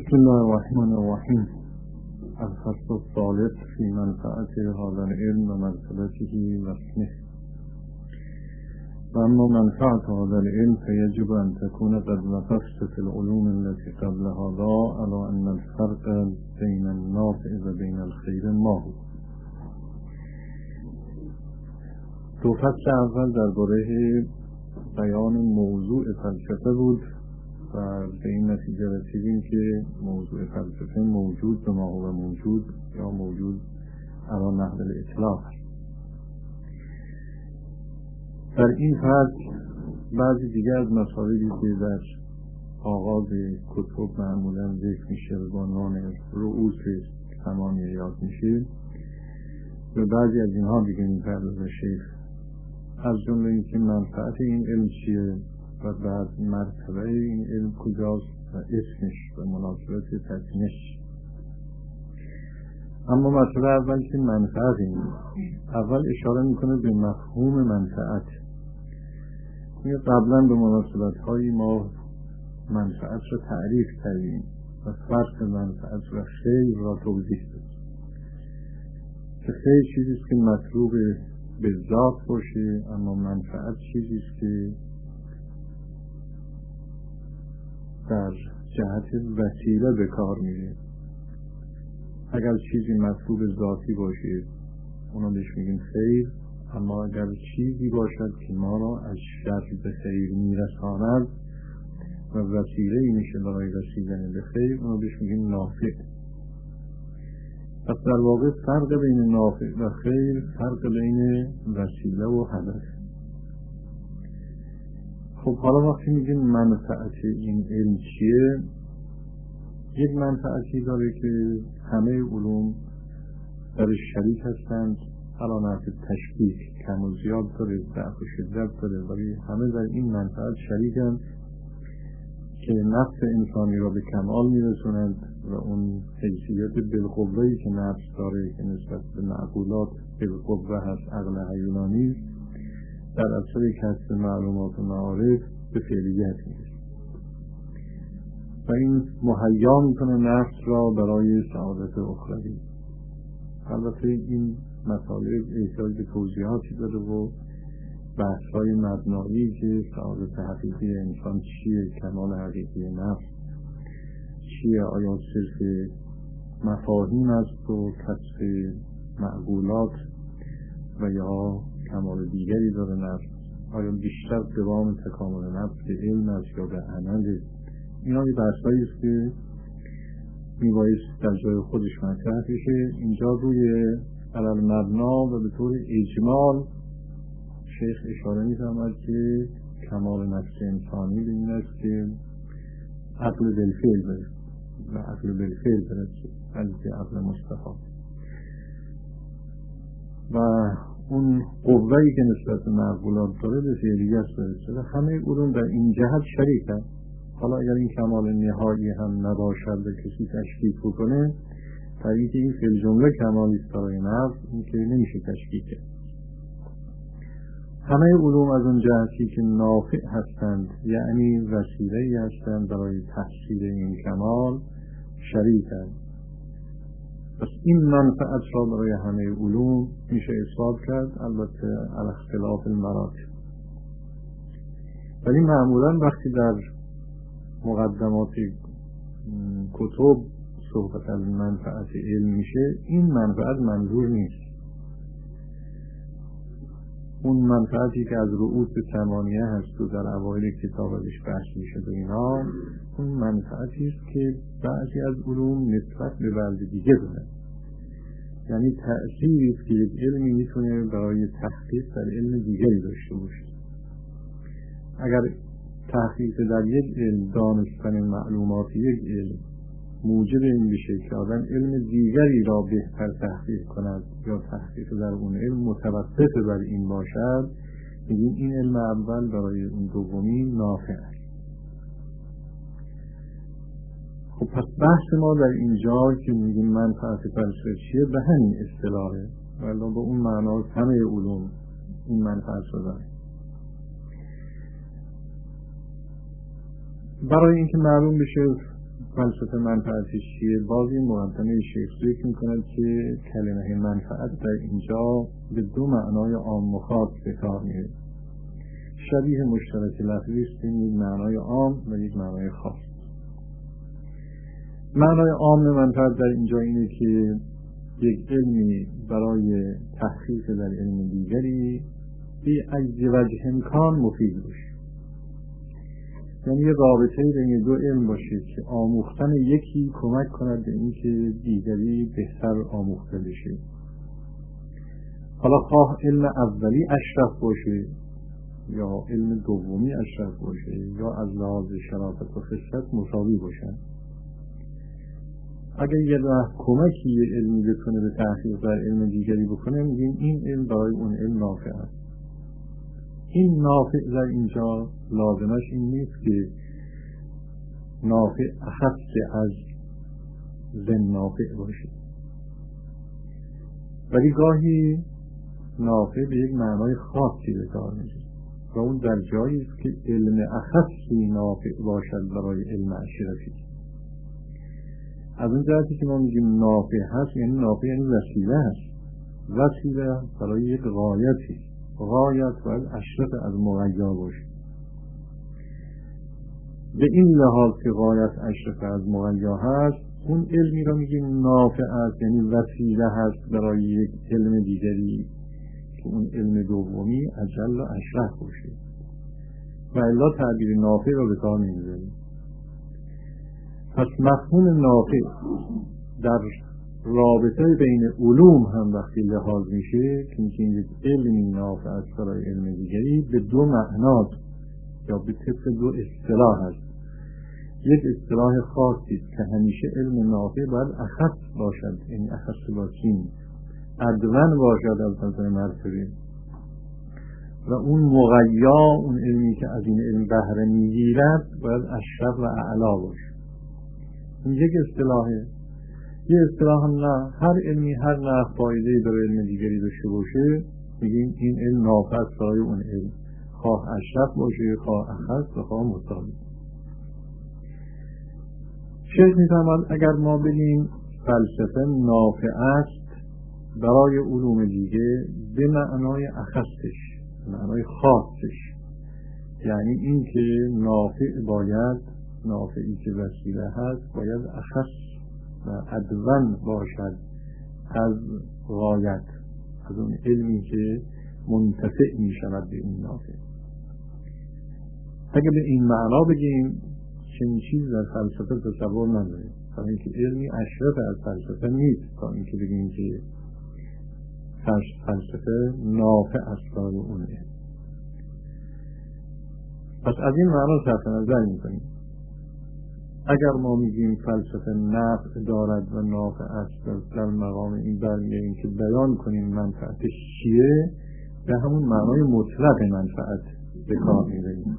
بسم الله الرحمن الرحیم. الفصل الثالث فی منفعت هذا العلم و مرتبته و اسمه. و اما منفعت هذا العلم فیجب ان تكون قد نفست في العلوم التي قبل هذا على ان الفرق بین النافع و بین الخیر ما هو. دو فصل اول درباره بیان موضوع فلسفه بود و به این نتیجه رسیدیم که موضوع فلسفه موجود به ما هو موجود یا موجود علی نحو الاطلاق. در این فصل بعضی دیگر از مطالبی که در آغاز کتب معمولا ذکر میشه به عنوان رؤوس ثمانیه یاد میشه و بعضی از اینها دیگه میپردازه شیخ، از جمله اینکه منفعت این علم چیه و بعد مرتبه این علم کجاست و اسمش و مناسبت تسمیش. اما مرتبه اول که منفعت این اول اشاره میکنه به مفهوم منفعت. قبلا به مناسبت های ما منفعت رو تعریف کردیم و فرق منفعت و خیر را توضیح داد که خیر چیزیست که مطلوب به ذات باشه، اما منفعت چیزیست که در جهت وسیله به کار میره. اگر چیزی مطلوب ذاتی باشه اونا بهش میگیم خیر، اما اگر چیزی باشد که ما را از شر به خیر میرساند و وسیله ای میشه برای رسیدن به خیر اونا بهش میگیم نافع. پس در واقع فرق بین نافع و خیر فرق بین وسیله و هدف. خب حالا وقتی میگیم منفعت این علم چیه، یک منفعتی داره که همه علوم در شریک هستند، علی نحو تشبیه، کم و زیاد داره، ضعف و شدت داره، ولی همه در این منفعت شریکند که نفس انسانی را به کمال میرسونند و اون حیثیت بالقوه‌ای که نفس داره که نسبت به معقولات بالقوه هست، عقل هیولانی، در اثر کسب معلومات و معارف به فعلیت میرسه و این مهیا میکنه نفس را برای سعادت اخروی. البته این مطالب احتیاج به توضیحاتی داره و بحث‌های مبنایی که سعادت حقیقی انسان چیه، کمال حقیقی نفس چیه، آیا صرف مفاهیم است و کسب معقولات و یا کمال دیگری داره نفس، آیا بیشتر دوام تکامل نفس به علم است یا به عمل. اینا یه بحث‌هایی است که میبایست در جای خودش مطرح بشه. اینجا روی علل مبنا و به طور اجمال شیخ اشاره می‌فرماید که کمال نفس انسانی به این است که عقل بالفعل برسه و عقل بالفعل برسه، بلکه عقل مصطفی و اون قوه‌ای که نسبت به معقولات داره به فعلیت برسه و همه علوم در این جهت شریکن. حالا اگر این کمال نهایی هم نباشد و کسی تشکیک بکنه، تا اینکه این فی الجمله کمالی است برای نفس، این که نمیشه تشکیک کرد. همه علوم از اون جهتی که نافع هستند، یعنی وسیله‌ای هستند برای تحصیل این کمال، شریکند. پس این منفعت را برای همه علوم میشه اثبات کرد، البته علی اختلاف المراتب. ولی معمولا وقتی در مقدمات کتب صحبت از منفعت علم میشه، این منفعت منظور نیست. اون منفعتی که از رؤوس ثمانیه هست و در اوایل کتاب ازش بحث میشه و اینا، اون منفعتی است که بعضی از علوم نسبت به بعضی دیگه داره. یعنی تأثیری است که یک علمی میتونه برای تحقیق در علم دیگری داشته باشه. اگر تحقیق در یک علم، دانستن معلومات یک علم موجب این بشه که آدم علم دیگری را بهتر تحقیق کند یا تحقیق در اون علم متوقف بر این باشد، میگیم این علم اول برای اون دومی نافع است. خب پس بحث ما در اینجا که میگیم منفعت فلسفه چیه به همین اصطلاحه، ولی با اون معنا همه علوم این منفعت رو داره. برای اینکه معلوم بشه فلسفه منفعتش چیه؟ باز این مقدمه شیخ ذکر می‌کند که کلمه منفعت در اینجا به دو معنای عام و خاص به کار میره. شبیه مشترک لفظی است، یک معنای عام و یک معنای خاص. معنای عام منفعت در اینجا اینه که یک علمی برای تحقیق در علم دیگری بی ای وجه امکان مفید باشه. یعنی یه رابطه بین دو علم باشه که آموختن یکی کمک کند به اینکه دیگری بهتر آموخته بشه. حالا خواه علم اولی اشرف باشه یا علم دومی اشرف باشه یا از لحاظ شرافت و خصلت مساوی باشن، اگر یه راه کمکی یه علمی بکنه به تحقیق در علم دیگری بکنه، میگیم این علم برای اون علم نافع است. این نافع در اینجا لازمش این نیست که نافع اخص از ذن نافع باشه، ولی گاهی نافع به یک معنای خاصی به کار میره و اون در جایی است که علم اخصی نافع باشد برای علم اشرفی. از اون جهتی که ما میگیم نافع هست، یعنی نافع یعنی وسیله هست، وسیله برای یک غایتی. غایت باید اشرف از مغیا باشه. به این لحاظ که غایت اشرف از مغیا هست، اون علمی را میگیم نافع است، یعنی وسیله هست برای یک علم دیگری که اون علم دومی اجل و اشرف باشه، و الا تعبیر نافع را به کار نمیبریم. پس مفهوم نافع در رابطه بین علوم هم وقتی لحاظ میشه که میگیم یک علمی نافع است برای علم دیگری، به دو معنا یا به طبق دو اصطلاح هست. یک اصطلاح خاصی است که همیشه علم نافع باید اخص باشد، یعنی اخص باشین ادون باشد از نظر مرتبه، و اون مغیا، اون علمی که از این علم بهره میگیرد باید اشرف و اعلا باشه. این یک اصطلاحه. یه اصطلاح هم نه، هر علمی هر نه فایده‌ای برای علم دیگری داشته باشه میگیم این علم نافع است برای اون علم، خواه اشرف باشه خواه اخص و خواه مساوی. شیخ می‌فرماید اگر ما بگیم فلسفه نافع است برای علوم دیگه به معنای اخصش، معنای خاصش، یعنی این که نافع باید، نافعی که وسیله هست باید اخص و ادون باشد از غایت، از اون علمی که منتفع می شود به این نافع. اگر به این معنا بگیم چنین چیز در فلسفه تصور نداریم، برای اینکه علمی اشرف از فلسفه نیست تا اینکه بگیم که فلسفه نافع است برای اون علم. پس از این معنا صرف نظر می‌کنیم. اگر ما میگیم فلسفه نفع دارد و نافع است، در مقام این برمی‌گردیم که بیان کنیم منفعتش چیه، به همون معنای مطلق منفعت به کار می‌بریم.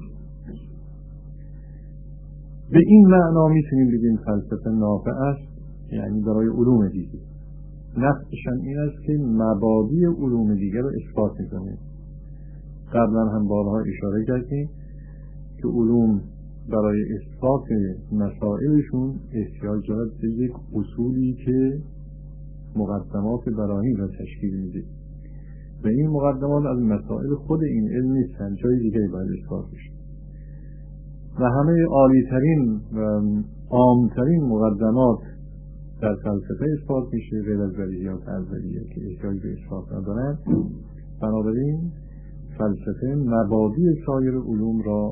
به این معنا میتونیم بگیم فلسفه نافع است، یعنی برای علوم دیگه. نفعشان این است که مبادی علوم دیگر رو اثبات می‌کنه. قبلا هم بارها اشاره کردیم که علوم برای اثبات مسائلشون احتیاج دارد به یک اصولی که مقدمات براهین را تشکیل میده و این مقدمات از مسائل خود این علم نیستن، جای دیگه باید اثبات بشه. و همه عالی‌ترین و عام‌ترین مقدمات در فلسفه اثبات میشه، غیر از بدیهیات ارزیه که احتیاج به اثبات ندارن. بنابراین فلسفه مبادی سایر علوم را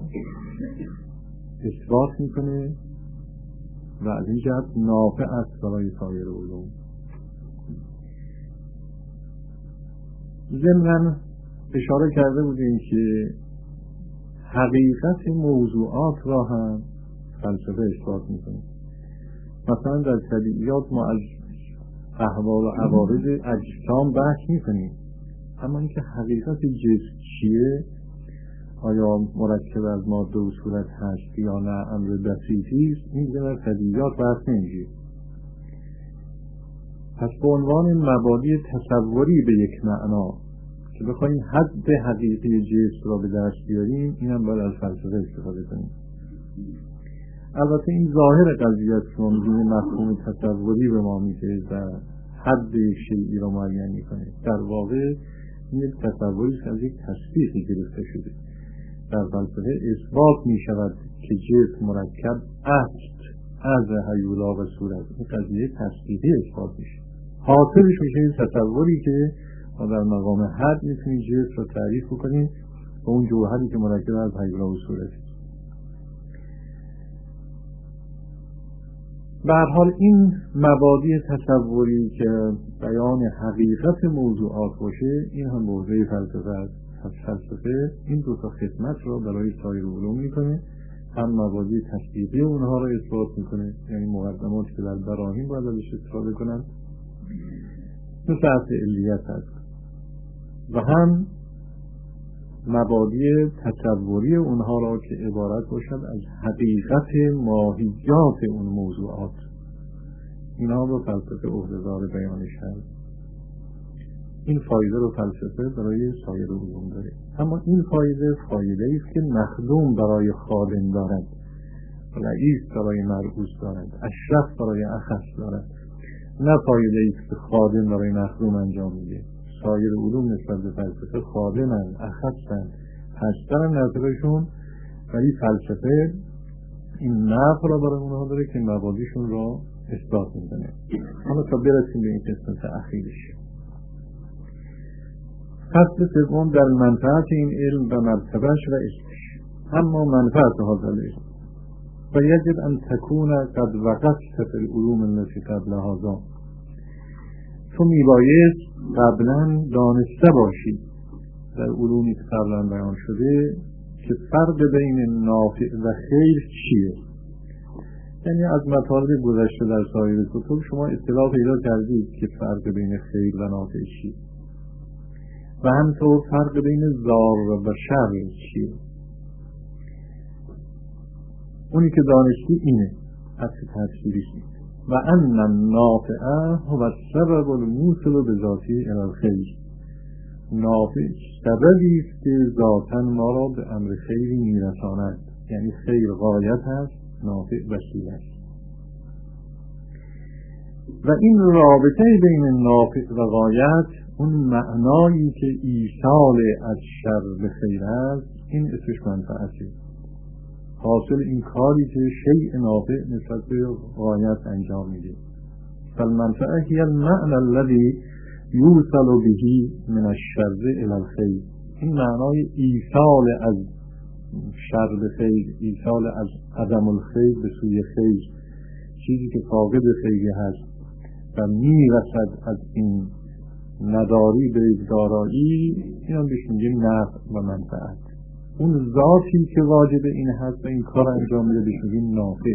اثبات میکنه و از این جهت نافع است برای سایر علوم. ضمناً اشاره کرده بودیم که حقیقت موضوعات را هم فلسفه اثبات میکنه. مثلا در طبیعیات ما از احوال و عوارض اجسام بحث میکنیم، اما اینکه حقیقت جسم چیه، آیا مرکب از ماده و صورت هست یا نه امر بسیطی است، این در طبیعیات بحث نمیشه. پس به عنوان مبادی تصوری به یک معنا که بخوایم حد حقیقی جسم را به دست بیاریم، این هم باید از فلسفه استفاده کنیم. البته این ظاهر قضیه است که ما می‌گیم مفهوم تصوری به ما میده و حد شیئی را معین میکنه. در واقع این یک تصوری از یک تصدیقی گرفته شده. در فلسفه اثبات میشود که جسم مرکب است از هیولا و صورت. این قضیه تصدیقی اثبات میشه. حاصلش میشه این تصوری که ما در مقام حد میتونیم جسم را تعریف بکنیم و اون جوهری که مرکب از هیولا و صورت. به هر حال این مبادی تصوری که بیان حقیقت موضوعات باشه، این هم موضوع فلسفه است. فلسفه این دو تا خدمت را برای سایر علوم میکنه، هم مبادی تصدیقی اونها را اثبات میکنه، یعنی مقدماتی که در براهین باید ازش استفاده کنن مثل اصل علیت هست، و هم مبادی تصوری اونها را که عبارت باشد از حقیقت ماهیات اون موضوعات. اینها رو فلسفه عهده‌دار بیانش هست. این فایده رو فلسفه برای سایر علوم داره، اما این فایده است که مخدوم برای خادم دارد، رئیس برای مرئوس دارد، اشرف برای اخص دارد، نه فایده است که خادم برای مخدوم انجام میده. سایر علوم نسبت به فلسفه خادمن، اخصن، پسترن نظرشون، ولی فلسفه این نفع را برای اونها داره که مبادیشون را اثبات میکنه. اما تا برسیم به این قسمت اخیرش. فصل سوم در منفعت این علم و مرتبهش و اسمش. اما منفعت هذا العلم و یجب ان تکون قد وقفت فی العلوم التي قبل هذا. تو میبایست قبلا دانسته باشی در علومی که قبلا بیان شده که فرق بین نافع و خیر چیه. یعنی از مطالب گذشته در سایر کتب شما اطلاع پیدا کردید که فرق بین خیر و نافع چیه، و همطور فرق بین ضار و شر چیه. اونی که دانستی اینه، اصل تفسیریش نیست. و ان النافع هو السبب الموصل بذاته الی الخیر. نافع سببی است که ذاتاً ما را به امر خیری میرساند، یعنی خیر غایت است، نافع وسیله است. و این رابطه بین نافع و غایت، اون معنایی که ایصال از شر به خیر است، این اسمش منفعته. حاصل این کاری که شیء نافع نسبت به غایت انجام میده. فالمنفعه هی المعنى الذي یوصل به من الشر الى الخیر. این معنای ایصال از شر به خیر، ایصال از عدم الخیر به سوی خیر، چیزی که فاقد خیری هست و میرسد از این نداری به دارایی، این هم بهش میگه نفع و منفعت. اون ذاتی که واجب این هست و این کار انجام میده بهش میگیم نافع.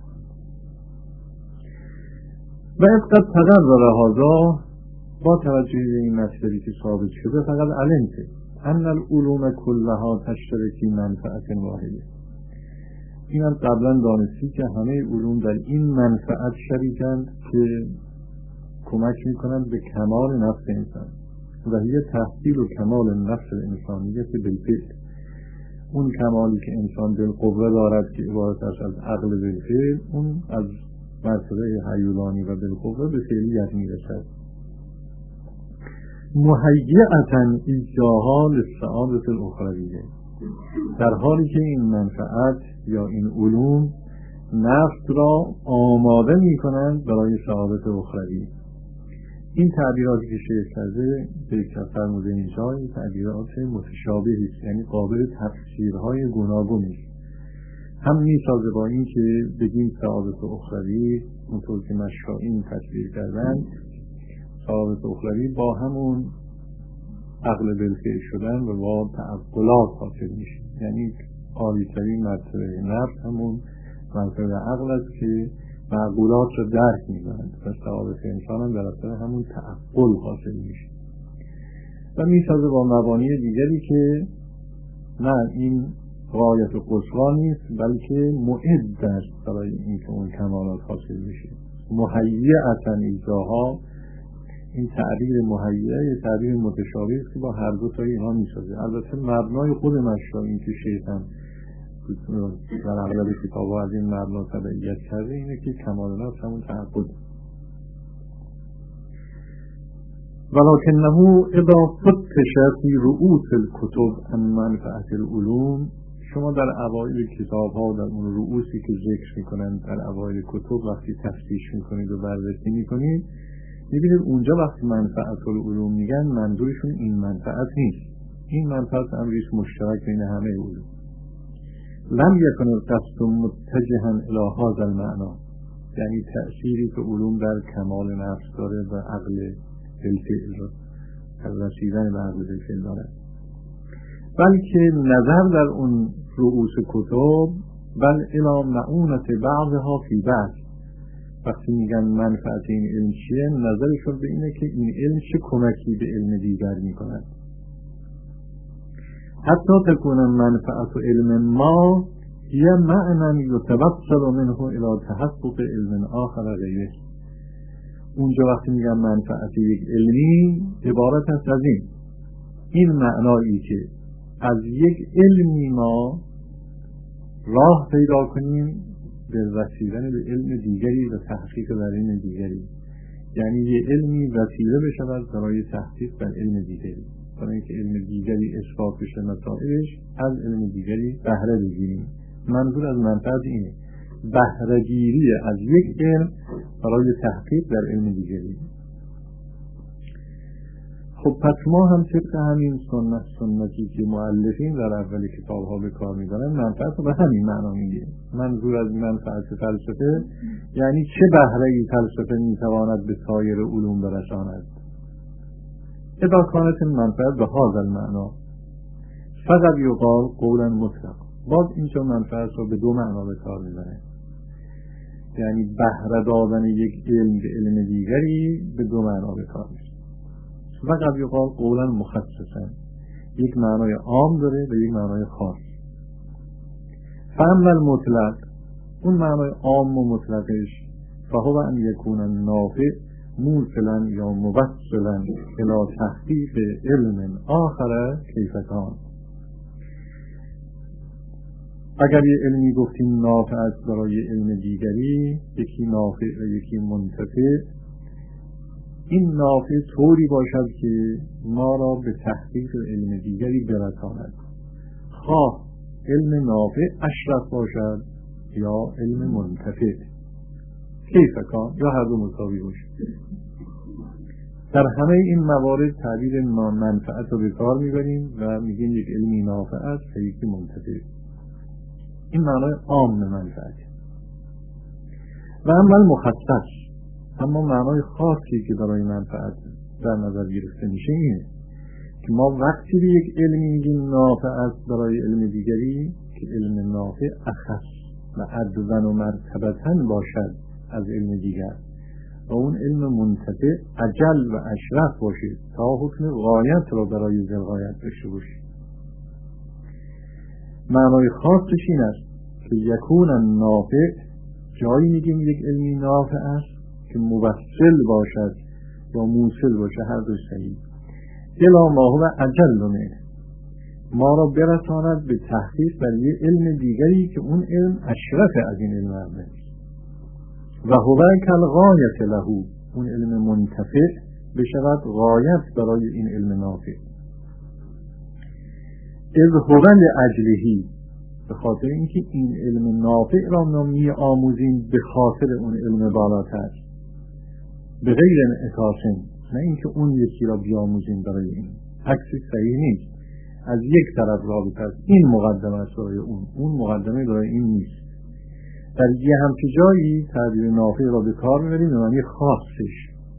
و از قد تقرر هذا، با توجه به این مطلبی که ثابت شده، فقط علمته ان العلوم كلها تشترک فی منفعت واحده. این هم قبلا دانستی که همه علوم در این منفعت شریکند که کمک میکنند به کمال نفس انسان و هی تحصیل و کمال نفس انسانیت بالفعل. اون کمالی که انسان بالقوه دارد که عبارت است از عقل بالفعل، اون از مرتبه هیولانی و بالقوه به فعلیت میرسد. مهیئتا ایجاها للسعادت الاخرویه، در حالی که این منفعت یا این علوم نفس را آماده میکنند برای سعادت اخروی. این تعبیراتی که شیخ کرده به فرموده اینجا، این تعبیرات متشابهی است، یعنی قابل تفسیرهای گوناگونی است. هم میسازه با این که بگیم سعادت اخروی اونطور که مشایخ تصویر کردن، سعادت اخروی با همون عقل بالفعل شدن و با تعقلات حاصل میشه. یعنی عالی‌ترین مرتبه نفس همون مرتبه عقل است که معقولات رو درک می‌کنند و سعادت انسان هم در اثر همون تعقل حاصل میشه. و میسازه با مبانی دیگری که نه این غایت قصوی نیست، بلکه معد است برای اینکه اون کمالات حاصل بشه. مهیئتا ایجاها، این تعبیر مهیئه تعبیر متشابه است که با هر دو تا اینها میسازه. البته مبنای خود مشروع این که شیخ هم در اغلب کتاب‌ها از این مبنا تبعیت کرده، اینه که کمال نفس همون تعبد. ولکنه اذا فتش فی رؤوس الکتب عن منفعت العلوم، شما در اوایل کتاب‌ها، در اون رؤوسی که ذکر می‌کنند در اوایل کتب وقتی تفتیش می‌کنید و بررسی می‌کنید، می‌بینید اونجا وقتی منفعت العلوم میگن منظورشون این منفعت نیست. این منفعت امریش مشترک بین همه علوم. لم یکن القصد متجها الی هذا المعنى، یعنی تأثیری که علوم در کمال نفس داره و عقل بالفعل رو رسیدن به عقل بالفعل داره، بلکه نظر در اون رؤوس کتب بل الی معونت بعضها فی بعض. وقتی میگن منفعت این علم چیه، نظرشون به اینه که این علم چه کمکی به علم دیگر میکند. حتی تکون منفعت علم ما هی معنی یتوصل منه الی تحقق علم آخر غیره. اونجا وقتی میگن منفعت یک علمی عبارت است از این معنایی که از یک علمی ما راه پیدا کنیم به رسیدن به علم دیگری و تحقیق در علم دیگری، یعنی یه علمی وسیله بشود برای تحقیق در علم دیگری، برای اینکه علم دیگری اثبات بشه مسائلش، از علم دیگری بهره بگیریم. منظور از منفعت اینه، بهره گیری از یک علم برای تحقیق در علم دیگری. خب پس ما هم طبق همین سنتی که مؤلفین در اول کتاب ها به کار می‌برن، منفعت رو به همین معنا میگیریم. منظور از منفعت فلسفه یعنی چه بهره‌ای فلسفه میتواند به سایر علوم برساند. اذا كانت المنفعت به هذا المعنى فقط یقال قولا مطلق. باز اینجا منفعت رو به دو معنا به کار می‌برن، یعنی بهره دادن یک علم به علم دیگری به دو معنا به کار می‌برن. فقط یقال قولا مخصصا، یک معنای عام داره و یک معنای خاص. فهم المطلق، اون معنای عام و مطلقش فهو ان یکون النافع موصلا یا موصلا الی تحقیق علم آخر کیف کان. اگر یه علمی گفتیم نافع است برای علم دیگری، یکی نافع و یکی منتفع، این نافع طوری باشد که ما را به تحقیق علم دیگری برساند، خواه علم نافع اشرف باشد یا علم منتفع، کیف کان، یا هر دو مساوی باشد. در همه این موارد تعبیر منفعت رو به کار میبریم و میگیم یک علمی نافع است و یکی منتفع. این معنای عام منفعت. و اما المخصص، اما معنای خاصی که برای منفعت در نظر گرفته میشه اینه که ما وقتی به یک علمی میگیم نافع است برای علم دیگری که علم نافع اخص و ادون و مرتبتن باشد از علم دیگر و اون علم منتفع اجل و اشرف باشد تا حکم غایت را برای ذلغایت داشته باشد. معنای خاصش این است که یکون النافع، جایی میگیم یک علمی نافع است که موصل باشد یا موصل باشه، هر دو صحیح، الا ما هو اجل منه، ما را برساند به تحقیق در یک علم دیگری که اون علم اشرف از این علم اول و هو کالغایت له، اون علم منتفع بشود غایت برای این علم نافع. اذ هو لاجلهی، به خاطر اینکه این علم نافع را ما می آموزیم به خاطر اون علم بالاتر، به غیر انعکاس، نه اینکه اون یکی را بیاموزیم برای این، عکسی صحیح نیست. از یک طرف رابطه است، این مقدمه است برای اون مقدمه برای این نیست. در یه همچه جایی تعبیر نافع را به کار میبریم به معنی خاصش.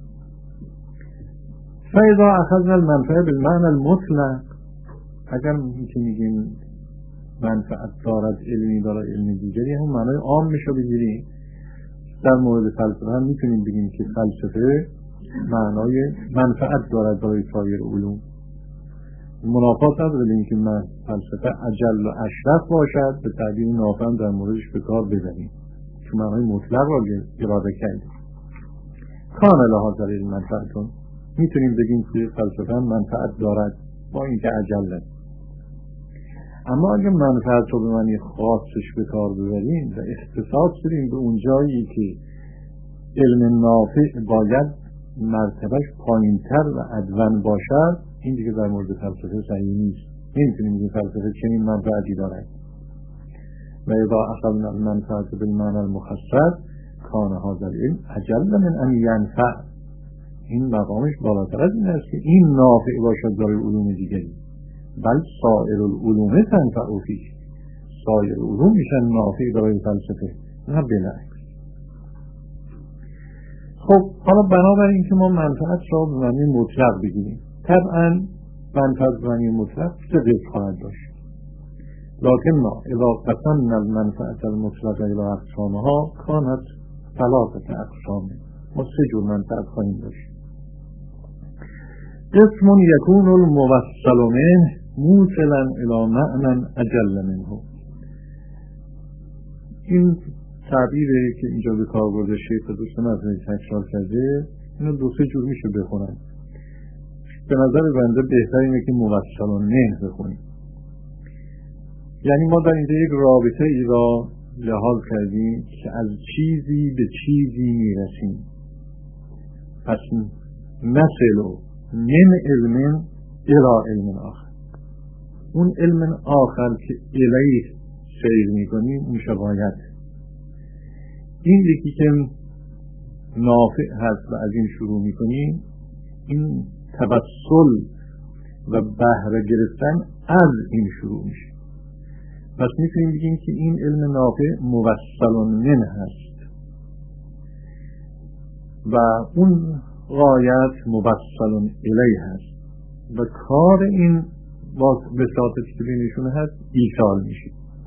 فاذا اخذنا المنفعه بالمعنى المطلق، اگر میگیم منفعت دارد علمی برای علم دیگری، هم معنای عام میشه بگیریم. در مورد فلسفه هم میتونیم بگیم که فلسفه معنای منفعت دارد برای سایر علوم. منافات نداره به اینکه فلسفه اجل و اشرف باشد به تعبیر نافع هم در موردش به کار بزنیم، چون معنای مطلق را اراده کردیم. کان لحاظ علم منفعتون، میتونیم بگیم که فلسفه هم منفعت دارد با اینکه اجل است. اما اگه منفعت رو به معنی خاصش به کار ببریم و اختصاص بدیم به اون جایی که علم نافع باید مرتبهش پایینتر و ادون باشد، این دیگه در مورد فلسفه صحیح نیست. نمیتونیم بگیم فلسفه چنین منفعتی دارد. و اذا اخذنا المنفعت بالمعنى المخصص کان هذا العلم اجل من ان ینفع. این مقامش بالاتر از این است که این نافع باشد برای علوم دیگری، بل سایر العلوم تنفع فیه. سایر علوم میشن نافع برای فلسفه، نه بالعکس. خب حالا بنابراین که ما منفعت را به معنی مطلق بگیریم، طبعا منفعت به معنی مطلق سه قسم خواهد داشت. لكن ما اذا قسمنا المنفعت المطلقه الى اقسامها كانت ثلاثه اقسام. ما سه جور منفعت خواهیم داشت. قسم يكون الموصل منه موصلا الى معنى اجل منه. این تعبیری که اینجا به کار برده شیخ دوست مزنی تکرار کرده، اینو دو سه جور میشه بخونن. به نظر بنده بهتر اینه که موصل منه بخونیم. یعنی ما در اینجا یک رابطه ای را لحاظ کردیم که از چیزی به چیزی میرسیم. پس مثل من علم الى علم آخر، اون علم آخر که الیه سیر میکنیم اون شباهت. این یکی که نافع هست و از این شروع میکنیم، این توسل و بهره گرفتن از این شروع میشه. پس میتونیم بگیم که این علم نافع موصل من هست و اون غایت موصل الیه هست و کار این وساطتی که بینشون هست ایصال میشه.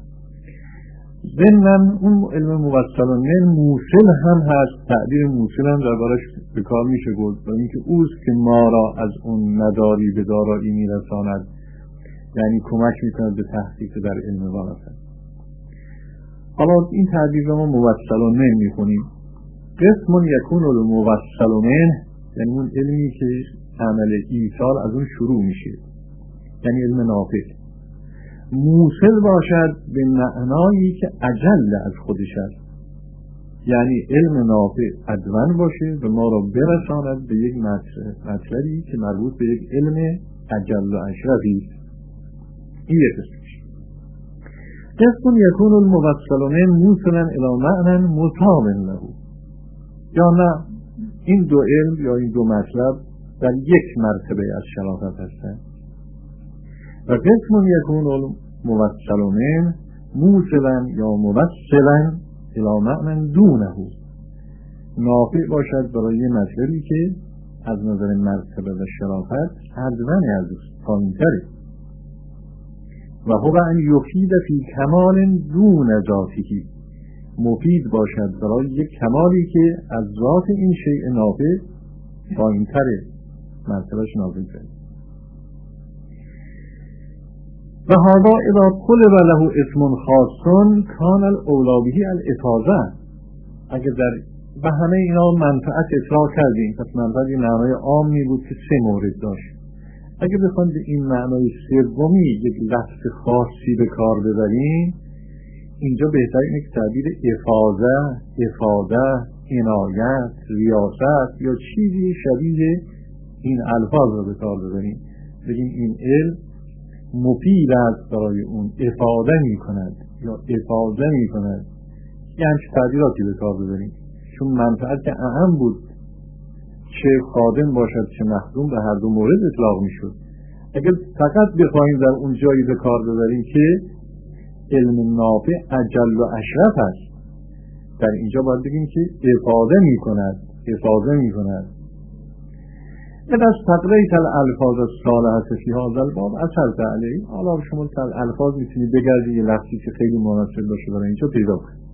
ضمن اون علم موصل من موصل هم هست. تعبیر موصل هم دربارش به کار میشه گفت و اینکه اوست که ما را از اون نداری به دارایی میرساند، یعنی کمک میکند به تحقیق در علم وراثت. حالا این تعبیر رو ما موصل من میخونیم. قسم یکون الموصل من، یعنی اون علمی که عمل ایصال از اون شروع میشه، یعنی علم نافع. موصل باشد به معنایی که اجل از خودش است، یعنی علم نافع ادون باشه و ما را برساند به یک مطلبی که مربوط به یک علم اجل و اشرفی است. این یک قسمش. قسم یکون الموصل من موصلا الی معنی مطابق له، یا نه این دو علم یا این دو مطلب در یک مرتبه از شرافت هستند. و قسم یکون الموصل من موصلا یا موصلا الی معنی دونه، نافع باشد برای یه مطلبی که از نظر مرتبه و شرافت ادونی از پایین‌تره. و هو ان یفید فی کمال دون ذاته، مفید باشد برای یک کمالی که از ذات این شیء نافع پایین‌تره، مرتبهش نازل‌تره. و هذا اذا طلب له اسم خاص کان الاولی به الافاضه. اگر در به همه اینا منفعت اطلاق کردیم، پس منفعت این معنای عامی بود که سه مورد داشت. اگر بخوام به این معنای سومی یک لفظ خاصی به کار ببریم، اینجا بهتر اینه که تعبیر افاضه، افاده، عنایت، ریاست یا چیزی شبیه این الفاظ رو به کار ببریم. بگیم این علم مفید است برای اون، افاده می کند یا افاضه می کند. یه همچه تعبیراتی به کار ببریم، چون منفعت که اهم بود، چه خادم باشد چه مخدوم، به هر دو مورد اطلاق می شد. اگر فقط بخواهیم در اون جایی به کار ببریم که علم نافع اجل و اشرف است، در اینجا باید بگیم که افاده می کند، افاده می کند. اذا استقریت الالفاظ الصالحة فی هذا الباب اثرت علیه. حالا شما الالفاظ میتونید بگردید یه لفظی که خیلی مناسب باشه برای اینجا پیدا کنید.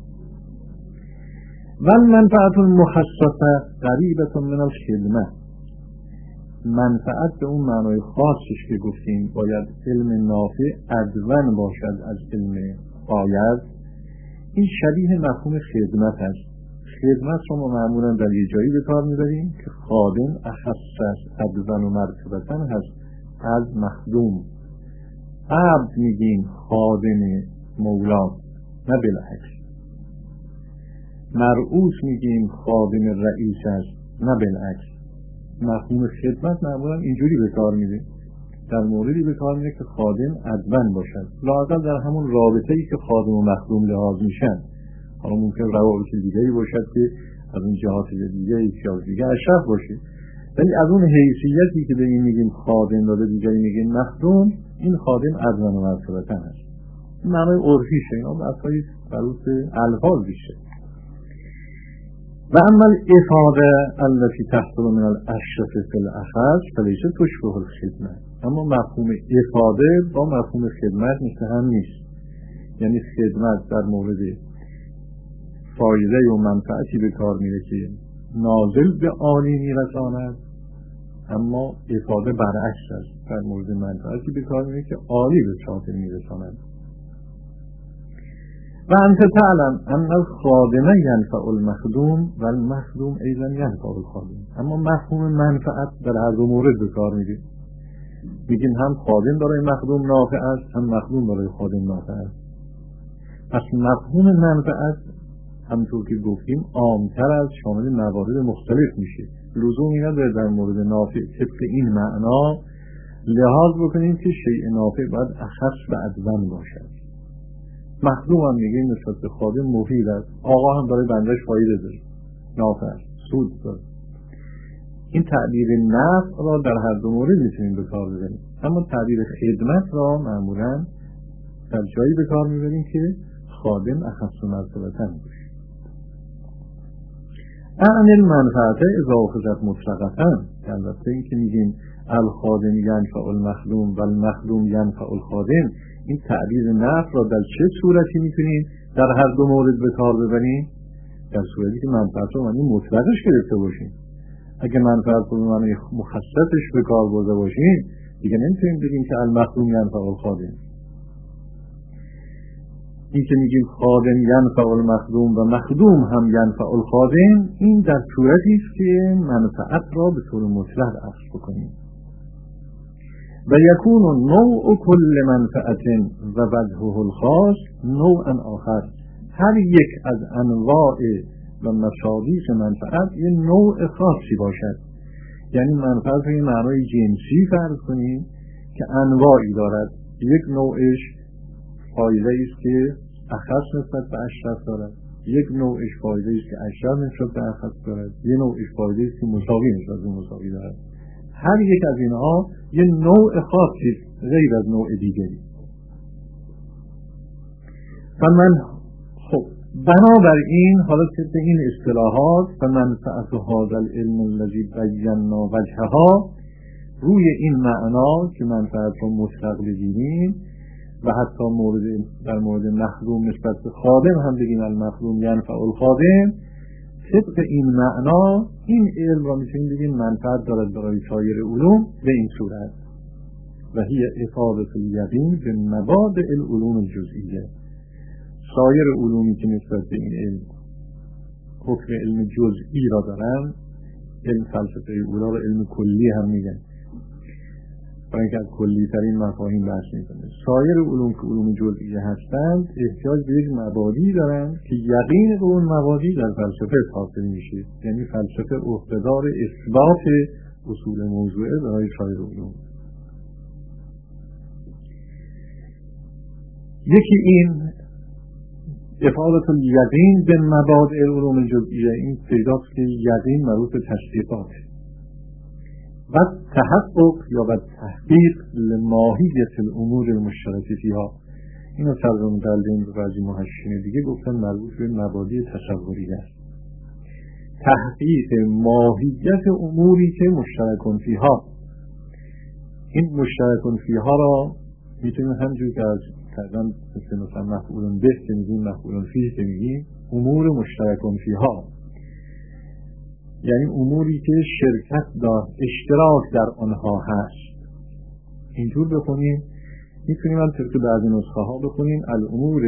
والمنفعة المخصصة قریبة من الخدمة. منفعت به اون معنای خاصش که گفتیم باید علم نافع ادون باشد از علم غایت. این شبیه مفهوم خدمت است. خدمت رو ما معمولا در یه جایی به کار میبریم که خادم، اخص ادون و مرتبتن هست از مخدوم. عبد میگیم خادم مولا، نه بالعکس. مرعوس میگیم خادم رئیس است، نه بالعکس. مفهوم خدمت معمولا اینجوری به کار میره، در موردی به کار میره که خادم ادمن باشد، لااقل در همون رابطه ای که خادم و مخدوم لحاظ میشن. حالا ممکن روابط دیگری باشد که از اون جهات دیگه احتیاج دیگه اشرف باشه، ولی از اون حیثیتی که به این میگیم خادم و به دیگری میگیم مخدوم، این خادم ادمن و مرتبتن است. معنای عرفیشه، اینا بحثای مربوط به الفاظ بیشه. و اما الافاده التي تحصل من الاشرف فی الاخص فلیس تشبه الخدمت. اما مفهوم افاده با مفهوم خدمت مثل هم نیست. یعنی خدمت در مورد فایده و منفعتی به کار میره که نازل به عالی میرساند، اما افاده برعکس است، در مورد منفعتی به کار میره که عالی به ساطر میرساند. و انت تعلم ان الخادم ینفع المخدوم و المخدوم ایضا ینفع الخادم. اما مفهوم منفعت در هر دو مورد به کار میره. میگیم هم خادم برای مخدوم نافع است، هم مخدوم برای خادم نافع است. پس مفهوم منفعت همونطور که گفتیم عامتر از شامل موارد مختلف میشه. لزومی نداره در مورد نافع طبق این معنا لحاظ بکنیم که شیء نافع باید اخص و ادون باشد. مخدوم هم میگه نسبت به خادم مفید است، آقا هم برای بندش فایده داره، نافع است، سود داره. این تعبیر نفع را در هر دو مورد میتونیم به کار ببریم، اما تعبیر خدمت را معمولا در جایی به کار میبریم که خادم اخص و مرتبتن باشه. اعن المنفعت اذا اخذت مطلقتاً، البته این که میگیم الخادم ینفع المخدوم و المخدوم ینفع الخادم، این تعبیر نفع را در چه صورتی میتونیم در هر دو مورد به کار ببریم؟ در صورتی که منفعت رو معنی مطلقش گرفته باشیم. اگه منفعت رو معنی مخصصش به کار برده باشیم دیگه نمیتونیم بگیم که المخدوم ینفع الخادم. این که میگیم خادم ینفع المخدوم و مخدوم هم ینفع الخادم، این در صورتی است که منفعت را به طور مطلق اخذ بکنیم. و یکون نوع کل منفعت و وجهه الخاص نوعا آخر. هر یک از انواع و مصادیق منفعت یه نوع خاصی باشد. یعنی منفعت رو یه معنای جنسی فرض کنیم که انواعی دارد. یک نوعش فایده است که اخص نسبت به اشرف دارد، یک نوعش فایده است که اشرف نسبت به اخص دارد، یک نوعش فایده است که مساوی نسبت به مساوی دارد. هر یک از اینها یه نوع خاصی غیر از نوع دیگری. خب بنابراین حالا که به این اصطلاحات و منفعت هذا العلم الذی بینا وجهها، روی این معنا که منفعت رو مطلق بگیریم و حتی در مورد مخدوم نسبت به خادم هم بگیم المخدوم ینفع الخادم، طبق این معنا این علم را میتونیم بگیم منفعت دارد برای سایر علوم به این صورت: و هی افاده الیقین به مبادئ العلوم الجزئیه. سایر علومی که نسبت به این علم حکم علم جزئی را دارن، علم فلسفه اولا را علم کلی هم میگن، برای اینکه از کلی ترین مفاهیم بحث میکنه. سایر علوم که علوم جزئی هستند احتیاج به یک مبادی دارند که یقین به اون مبادی در فلسفه حاصل میشه. یعنی فلسفه عهده‌دار اثبات اصول موضوعه برای سایر علوم. یکی این افادت الیقین به مبادئ علوم الجزئیه، این پیداست که یقین مربوط به تصدیقات و تحقق یا و تحقیق لماهیت الامور المشترکه فیها. اینو ترجمه کردیم به بعضی محششین دیگه گفتن مربوط به مبادی تصوری است. تحقیق ماهیت اموری که مشترکون فیها. این مشترکون فیها را میتونیم همجور که از کردن مثلا مفعولون به که میگیم، مفعولون فیه که میگیم، امور مشترکون فیها یعنی اموری که شرکت دار اشتراک در آنها هست. اینجور بخونیم. میتونیم هم طبق بعضی نسخه ها بخونیم الامور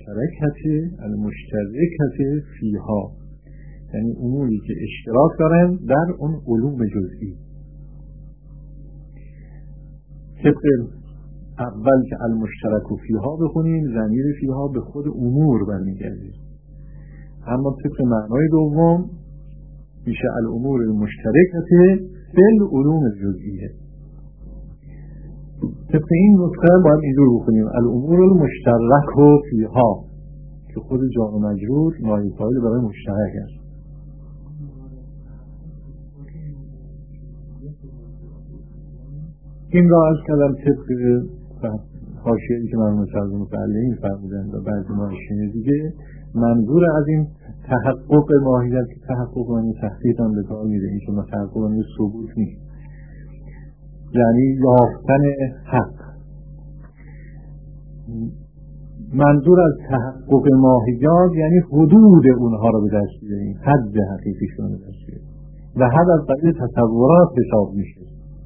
المشترکه فیها، یعنی اموری که اشتراک دارن در اون علوم جزئی. طبق اول که المشترک و فیها بخونیم، ضمیر فیها به خود امور برمیگرده. اما طبق معنای دوم میشه الامور المشترکه فی العلوم الجزئیه. طبق این نسخه باید اینجور بخونیم الامور المشترک و فیها که خود جار و مجرور نایب فاعل برای مشترک است. این را از کلم طبق حاشیه‌ای که مرحوم سرور متعلمی فرمودند و بعضی ماشین دیگه، منظور از این تحقق ماهیت که تحقق معنی تحقیق هم به کار میره، این شما تحقق معنی ثبوت نیست، یعنی یافتن حق. منظور از تحقق ماهیت یعنی حدود اونها رو به دست بیاریم، حد حقیقیشون رو به دست بیاریم و حد از قبیل تصورات حساب میشه،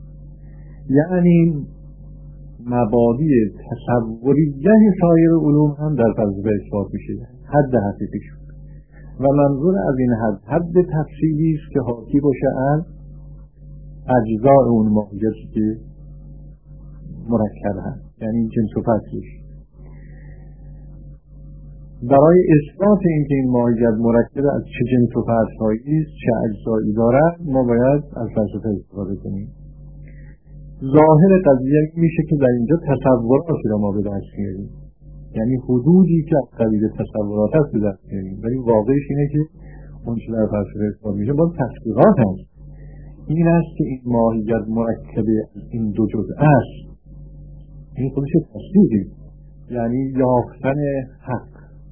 یعنی مبادی تصوریه سایر علوم هم در فلسفه اثبات میشه، حد حقیقیشون. و منظور از این حد تفصیلی است که حاکی باشه از اجزاء اون ماهیتی که مرکب هست، یعنی جنس و فصلش. برای اثبات اینکه این ماهیت مرکب از چه جنس و فصل‌هایی است، چه اجزایی دارد، ما باید از فلسفه استفاده کنیم. ظاهر قضیه میشه که در اینجا تصوراتی را ما به دست میاریم، یعنی حدودی که از قبیل تصورات هست به دست میاریم، ولی واقعش اینه که اون چه در فلسفه اثبات میشه باز تحقیقات هست. این است که این ماهیت مرکب از این دو جزء است. این خودش تصدیقی، یعنی یافتن حق.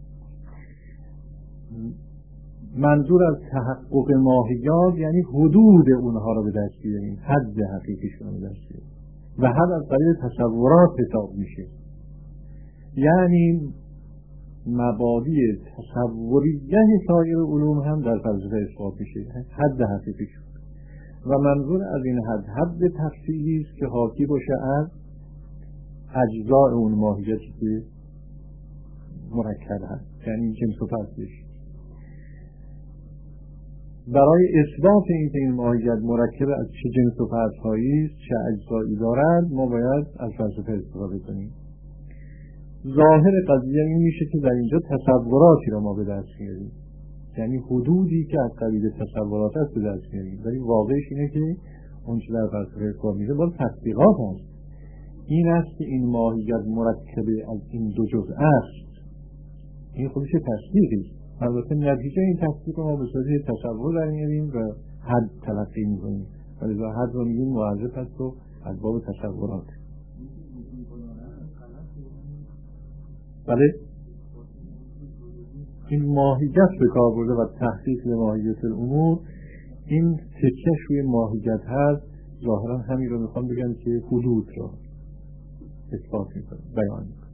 منظور از تحقق ماهیات یعنی حدود اونها رو به دست بیاریم، حد حقیقیشون رو به دست بیاریم و حد از قبیل تصورات حساب میشه، یعنی مبادی تصوریه سایر علوم هم در فلسفه اثبات میشه، حد حقیقیشون. و منظور از این حد تفصیلی است که حاکی باشه از اجزاء اون ماهیتی که مرکب هست، یعنی جنس و فصلش. برای اثبات اینکه این ماهیت مرکب از چه جنس و فصل‌هایی است، چه اجزایی دارد، ما باید از فلسفه استفاده کنیم. ظاهر قضیه این میشه که در اینجا تصوراتی را ما به دست میاریم، یعنی حدودی که از قبیل تصورات است به دست میاریم، ولی واقعش اینه که اون چه در فلسفه اثبات میشه باز تحقیقات هست. این است که این ماهیت مرکب از این دو جزء است. این خودش تصدیقی است. البته نتیجه این تصدیق ما به صورت تصور در میاریم و حد تلقی میکنیم، ولی ظاهر حد رو میگیم موظف هست و از باب تصورات. بله این ماهیت به کار برده و تحقیق ماهیت الامور، این تکش روی ماهیت هست. ظاهرا همین رو میخوام بگم که حدود را اثبات میکنه، بیان میکنه.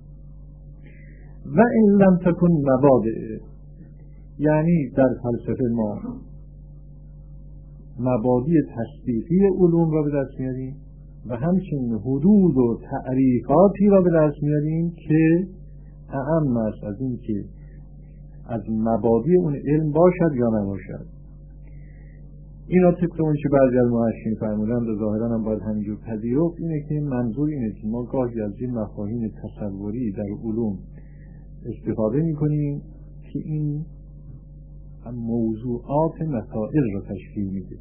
و این لم تکن مبادئ، یعنی در فلسفه ما مبادی تصدیقی علوم را به دست میاریم و همچنین حدود و تعریفاتی را به دست میاریم که اهم است از این که از مبادی اون علم باشد یا نباشد. اینا طبق اون چه بعضی از محشین فرمودند و ظاهرا هم باید همینجور پذیرفت، اینه که منظور اینه که ما گاهی از این مفاهیم تصوری در علوم استفاده میکنیم که این موضوعات مسائل را تشکیل میده.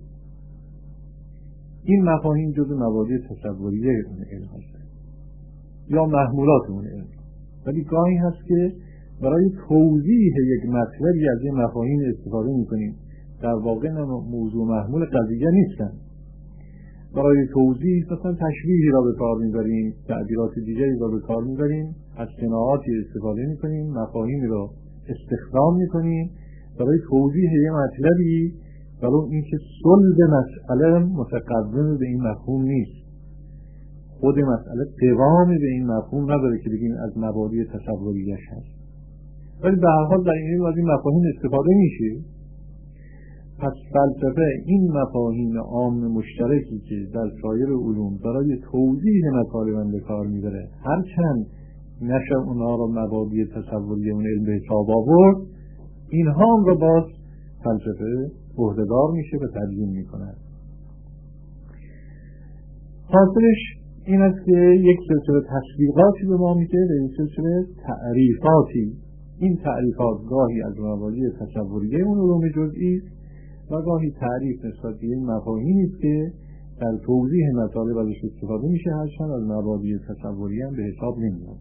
این مفاهیم جزء مبادی تصوریه اون علم هست یا محمولات اون علم، ولی گاهی هست که برای توضیح یک مطلبی از این مفاهیم استفاده میکنیم، در واقع موضوع محمول قضیه نیستن. برای توضیح مثلا تشبیهی را به کار میبریم، تعبیرات دیگری را به کار میبریم، از صناعاتی استفاده میکنیم، مفاهیمی را استخدام میکنیم برای توضیح یک مطلبی، برای اینکه صلب مسئله متقدم به این مفهوم نیست، خود مسئله قوام به این مفهوم نداره که بگیم از مبادی تصوریش هست، ولی به هر حال در این از این مفاهیم استفاده میشه. پس فلسفه این مفاهیم عام مشترکی که در سایر علوم برای توضیح مطالب به کار میبره، هرچند نشه اونها را مبادی تصوری اون علم به حساب آورد، اینها را باز فلسفه عهده‌دار میشه و تبیین میکنه. حاصلش این است که یک سلسله تشویقاتی به ما میده و یک سلسله تعریفاتی. این تعریفات گاهی از مبانی تصوریه اون علوم جزئی و گاهی تعریف نسبت به این مفاهیمی است که در توضیح مطالب ازش استفاده میشه، هرچند از مبانی تصوریه هم به حساب نمیاد.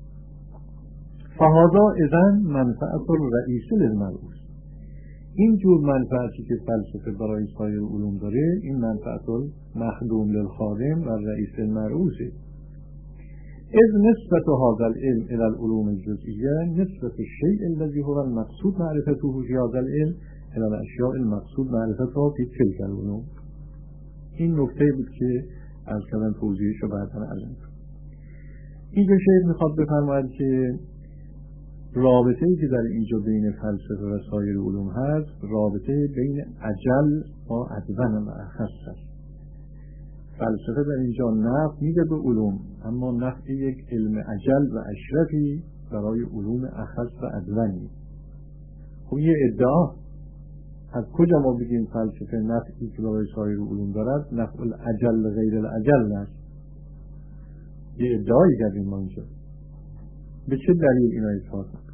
فهذا اذن منفعت الرئیس للمرؤوس. این جور منفعتی که فلسفه برای سایر علوم داره، این منفعت المخدوم للخادم و رئیس المرؤوسه. اذ نسبت هذا العلم الى العلوم الجزئیه نسبت الشیء الذي هو المقصود معرفته في هذا العلم الى الاشیاء المقصود معرفتها في تلك العلوم. این نکته بود که از کردن توضیحش رو بعدا عرض می‌کنم. اینجا شیخ میخواد بفرماید که رابطه‌ای که در اینجا بین فلسفه و سایر علوم هست، رابطه بین اجل و ادون و اخص است. فلسفه در اینجا نفع میده به علوم، اما نفع یک علم اجل و اشرفی برای علوم اخص و ادونی. خب یه ادعا، از کجا ما بگیم فلسفه نفعی که برای سایر علوم دارد نفع الاجل غیر الاجل است؟ یه ادعایی کردیم ما اینجا. به چه دلیل اینا اثبات میکنه؟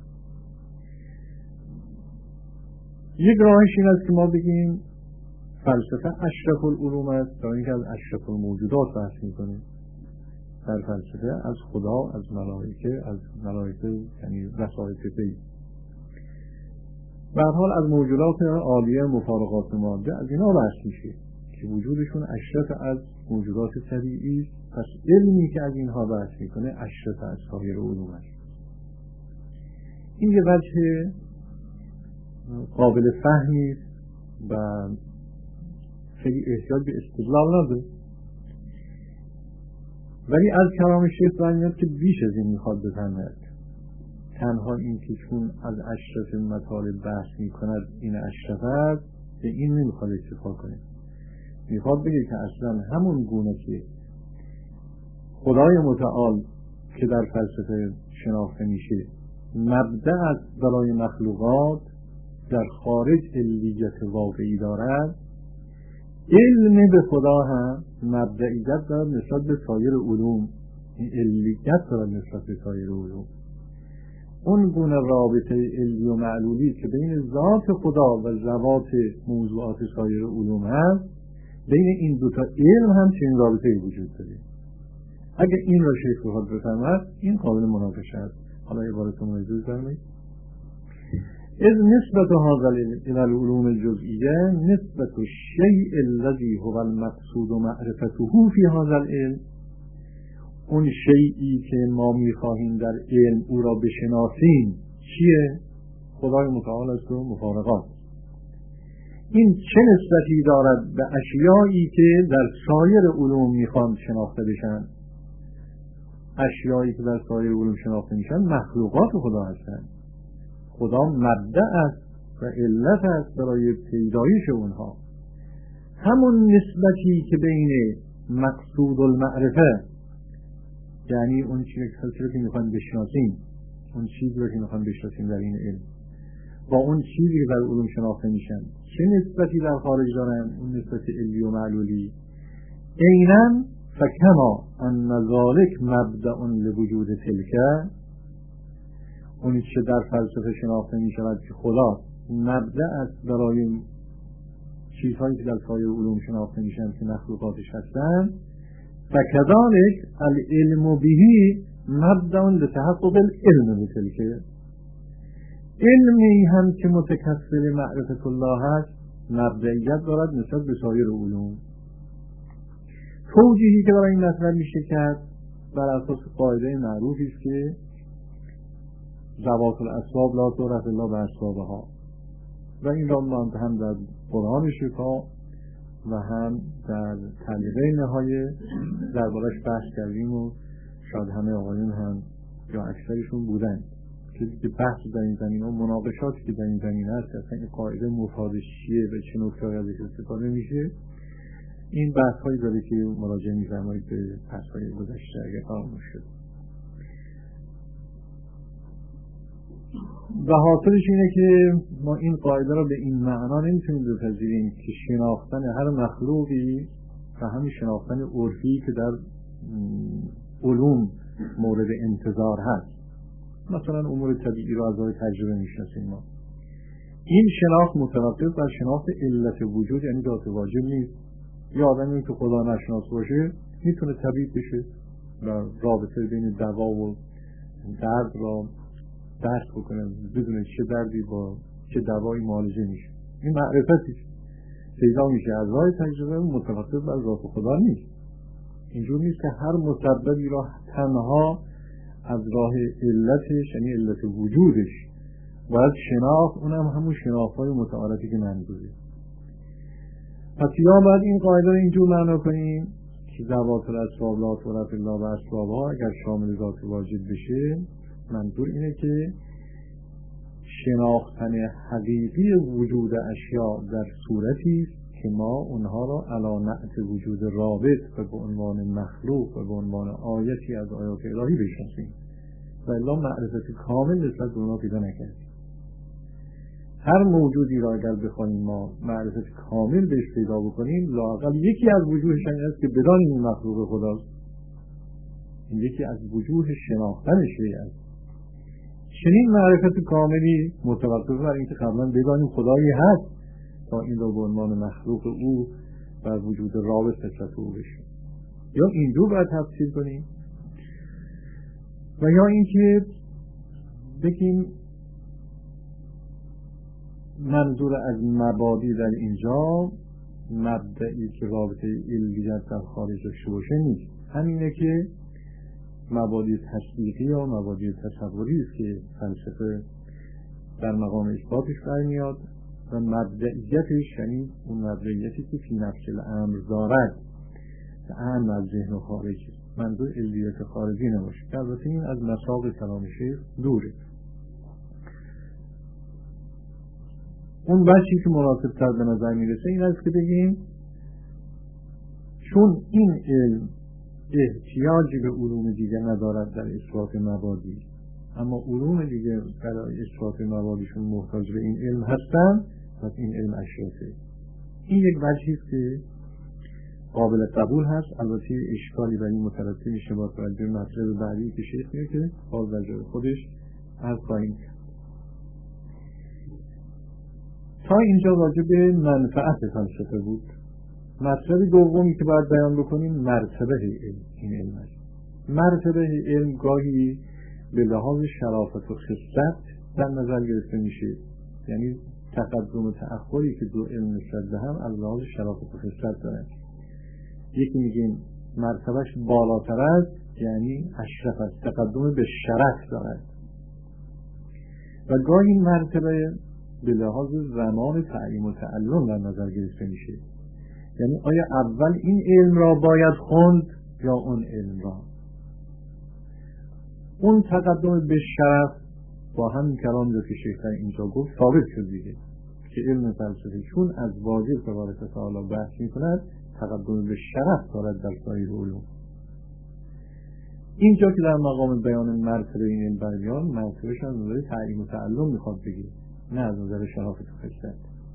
یک راهش این است که ما بگیم فلسفه اشرف العلوم است، تا اینکه از اشرف الموجودات بحث میکنه. در فلسفه از خدا، از ملائکه یعنی وسایط فی، به هر حال از موجودات عالیه مفارقات ماده، از اینا بحث میشه که وجودشون اشرف از موجودات طبیعی است. پس علمی که از اینها بحث میکنه اشرف از سایر علوم است. این یه وجه قابل فهمی و خیلی احتیاج به استدلال نداره، ولی از کلام شیخ برمیاد که بیش از این میخواد بفهمد. تنها این که چون از اشرف مطالب بحث میکند این اشرف است، به این نمیخواد اکتفا کنه. میخواد بگه که اصلا همون گونه که خدای متعال که در فلسفه شناخته میشه مبدأ است برای مخلوقات، در خارج علیت واقعی دارد، علم به خدا هم مبدئیت دارد نسبت به سایر علوم، این علیت دارد نسبت به سایر علوم. اون گونه رابطه علی و معلولی که بین ذات خدا و ذوات موضوعات سایر علوم هست، بین این دوتا علم هم چنین رابطه وجود داره. اگر این را شیخ بخواد بفهمد، این قابل مناقشه است. حالا عبارت موضوع فرمایید. از نسبت هذا الى العلوم الجزئیه نسبت الشیء الذي هو المقصود معرفته في هذا العلم، اون شیئی که ما میخواهیم در علم او را بشناسیم چیه؟ خدای متعال است و مفارقات. این چه نسبتی دارد به اشیایی که در سایر علوم میخوان شناخته بشن؟ اشیایی که در سایر علوم شناخته میشن مخلوقات خدا هستند. خدا مبدأ است و علت است برای پیدایش اونها. همون نسبتی که بین مقصود المعرفه، یعنی اون چیزی که میخوان بشناسیم، اون چیزی رو که میخوان بشناسیم در این علم، با اون چیزی که در علوم شناخته میشن چه نسبتی در خارج دارن؟ اون نسبت علی و معلولی. عیناً فکما ان ذلک مبدأ لوجود تلک، اونی که در فلسفه شناخته میشود که خدا مبدأ است برای چیزهایی که در سایر علوم شناخته میشن که مخلوقاتش هستن، فکذالک العلم بهی مبدأ لتحقق العلم بتلک، علمی هم که متکفل معرفت الله هست مبدئیت دارد نسبت به سایر علوم. توجیهی که برای این مطلب میشه کرد بر اساس قاعده معروفی است که ذوات الاسباب لا تعرف الا باسبابها، و این را هم در قرآن شفا و هم در تعلیقه نهایه دربارش بحث کردیم و شاید همه آقایون هم یا اکثرشون بودن که بحث در این زمین و مناقشاتی که در این زمین هست اصلا این قاعده مفادش چیه و چه نکته‌ای ازش استفاده میشه، این بحث هایی داره که مراجعه می‌فرمایید به بحث های گذشته اگر فراموش شد. و حاصلش اینه که ما این قاعده را به این معنا نمیتونیم بپذیریم که شناختن هر مخلوقی و همین شناختن عرفی که در علوم مورد انتظار هست. مثلا امور طبیعی رو از راه تجربه میشناسیم ما. این شناخت متوقف بر شناخت علت وجود، یعنی ذات واجب نیست. یا آدمی که خدا نشناس باشه میتونه طبیب بشه و رابطه بین دوا و درد را درک بکنه، بدونه چه دردی با چه دوایی معالجه میشه. این معرفتی پیدا میشه از راه تجربه، متوقف بر ذات خدا نیست. اینجور نیست که هر مسببی را تنها از راه علتش، یعنی علت وجودش باید شناخت، اونم همون شناخت‌های متعارفی که منظوره. پس یا باید این قاعده رو اینجور معنا کنیم که ذوات الاسباب لا تعرف الا باسبابها اگر شامل ذات واجب بشه، منظور اینه که شناختن حقیقی وجود اشیاء در صورتی که ما اونها را علی نعت وجود رابط و به عنوان مخلوق و به عنوان آیتی از آیات الهی بشناسیم و الا معرفت کامل نسبت به اونها پیدا نکردیم. هر موجودی را اگر بخوایم ما معرفت کامل بهش پیدا بکنیم، لااقل یکی از وجوهش این است که بدانیم این مخلوق خداست. این یکی از وجوه شناختنش است. چنین معرفت کاملی متوقف بر اینکه قبلا بدانیم خدایی هست تا این رو به عنوان مخلوق او و وجود رابط نسبت او بشه. یا این دو باید تفسیر کنیم و یا اینکه بگیم منظور از مبادی در اینجا مبدئی که رابطه علمیت در خارج داشته باشه نیست. همینه که مبادی تصدیقی یا مبادی تصوری است که فلسفه در مقام اثباتش برمیاد و مبدئیتش، یعنی اون مبدئیتی که فی نفس الامر دارد که اهم از ذهن و خارج، منظور علیت خارجی نباشه. البته این از مساق کلام شیخ دوره. اون بحثی که مناسب تر به نظر میرسه این است که بگیم چون این علم احتیاجی به علوم دیگه ندارد در اثبات مبادی، اما علوم دیگه برای اثبات مبادیشون محتاج به این علم هستن، پس این علم اشیاءه. این یک وجهی است که قابل قبول هست. البته اشکالی برای این مترتب میشه با توجه به مطلب بعدی که شیخ میگه که باز در جای خودش از پایین. تا اینجا راجع به منفعت فلسفه بود. مطلب دومی که باید بیان بکنیم مرتبه علم. این علم است. مرتبه علم گاهی به لحاظ شرافت و خصلت در نظر گرفته میشه، یعنی تقدم و تأخری که دو علم نسبت به هم از لحاظ شرافت و خصلت دارن. یکی میگیم مرتبهش بالاتر است، یعنی اشرف است، تقدم به شرف دارد. و گاهی مرتبه به لحاظ زمان تعلیم و تعلم در نظر گرفته میشه، یعنی آیا اول این علم را باید خوند یا اون علم را. اون تقدم به شرف با همین کلام رو که شیخ اینجا گفت ثابت شد دیگه که علم فلسفه چون از واجب تبارک و تعالی بحث میکند تقدم به شرف دارد در سایر علوم. اینجا که در مقام بیان مرتبه این علم برمیاد، مرتبهش از نظر تعلیم و تعلم میخواد بگیر، نه از نظر شرافت و خصلت.